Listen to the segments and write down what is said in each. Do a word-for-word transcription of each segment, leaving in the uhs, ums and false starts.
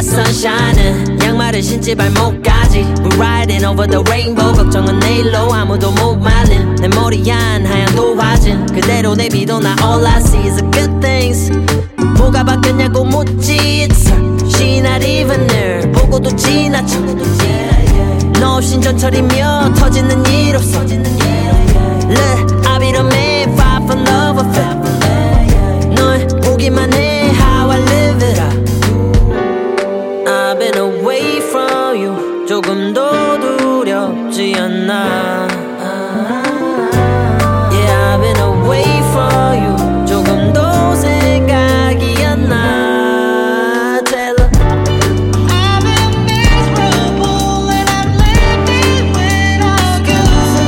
sunshine 양말을 신지 발목까지 We're riding over the rainbow 걱정은 내일로 아무도 못 말린 내 머리엔 하얀 도화진 그대로 내비도 나 all I see is the good things 뭐가 바뀌었냐고 묻지 It's she not even there 보고도 지나쳐 너 없인 전철이며 터지는 일 없어 Look, I'll be the man fight for love affair 널 보기만 해 how I live it up I've been away from you 조금 더 두렵지 않나 Yeah, I've been away from you 조금 더 생각이 안 나 Tell her I've been miserable and I've lived it without you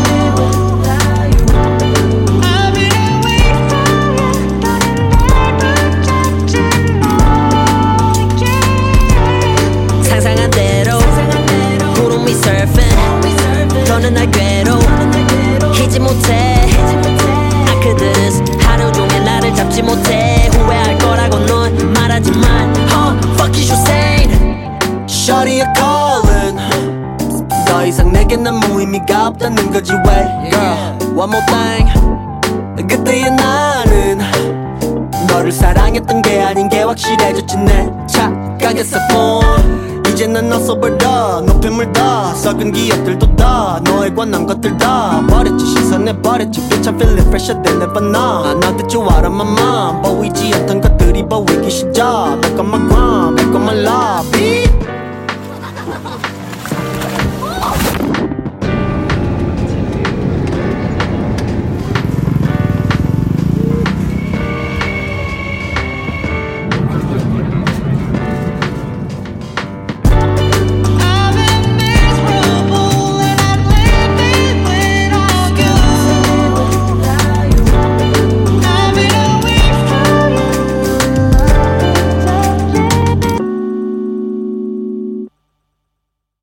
I've been away from you 너는 내가 잡지 못해 상상한 대로 구름이 surfing 너는 날 괴로 희지 못해 I could do this 하루 종일 나를 잡지 못해 후회할 거라고 넌 말하지만 Oh, fuck is you saying Shawty you're calling 더 이상 내게 난 무의미가 없다는 거지 왜 Girl, one more thing 그때의 나는 너를 사랑했던 게 아닌 게 확실해졌지 내 착각했어 이제 난 너서버려 높이 물다 썩은 기억들도 다 너에 관한 것들 다 버렸지 시선해 버렸지 Bitch I'm feeling fresher than ever now I know that you out of my mind 보이지 않는